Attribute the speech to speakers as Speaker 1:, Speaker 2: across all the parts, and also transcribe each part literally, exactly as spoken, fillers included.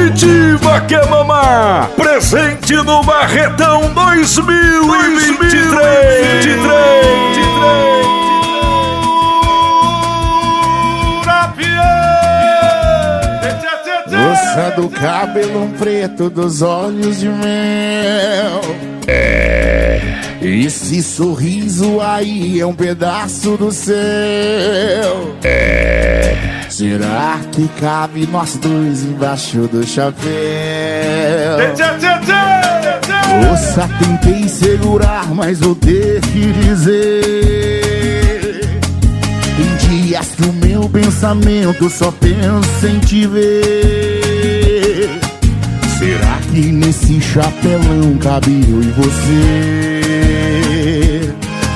Speaker 1: Comitiva quer mamar. Presente no Barretão dois mil e vinte e três.
Speaker 2: Moça do cabelo preto, dos olhos de mel. É. Esse sorriso aí é um pedaço do céu. É. Será que cabe nós dois embaixo do chapéu? Moça, tentei segurar, mas vou ter que dizer: em dias que o meu pensamento só pensa em te ver. Será que nesse chapelão cabe eu e você?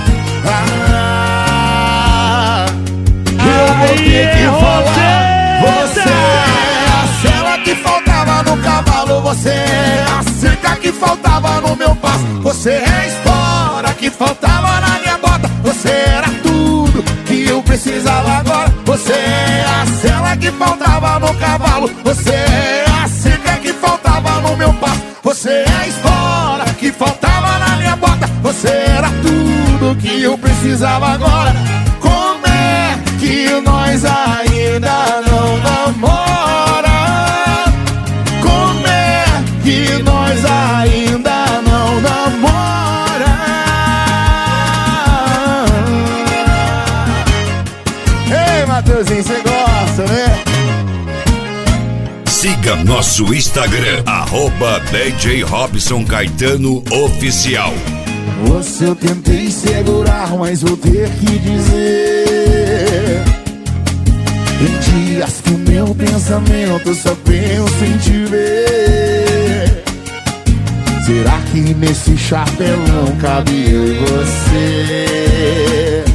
Speaker 2: Ah, eu vou ter que falar. Você é a sela que faltava no cavalo. Você é a cerca que faltava no meu passo. Você é a espora que faltava na minha bota. Você era tudo que eu precisava agora. Você é a sela que faltava no cavalo. Você é a cerca que faltava no meu passo. Você é a espora que faltava na minha bota. Você era tudo que eu precisava agora. Como é que nós ainda não namora? Como é que nós ainda não namora? Ei, Matheusinho, você gosta, né?
Speaker 1: Siga nosso Instagram, arroba D J Robson Caetano Oficial.
Speaker 2: Você eu tentei segurar, mas vou ter que dizer: em dias que o meu pensamento só pensa em te ver. Será que nesse chapelão cabe eu e você?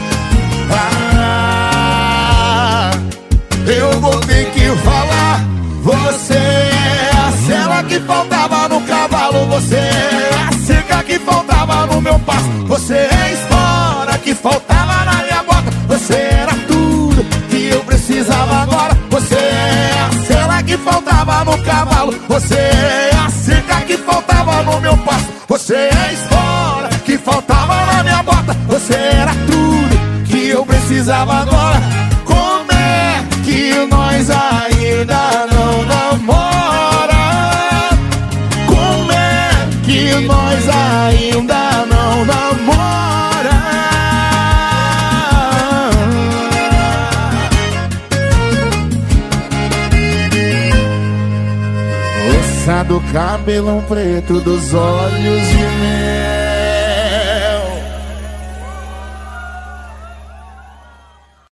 Speaker 2: Ah, eu vou ter que falar. Você é a sela que faltava no cavalo. Você é a cerca que faltava no meu passo. Você é a espora que faltava na minha bota. Você era tudo que eu precisava agora. Você é a sela que faltava no cavalo. Você é a cerca que faltava no meu passo. Você é a espora que faltava na minha bota. Você era tudo que eu precisava agora. Como é que nós ainda não namora? Como é que nós ainda não namora? Moça do cabelão preto, dos olhos de mel.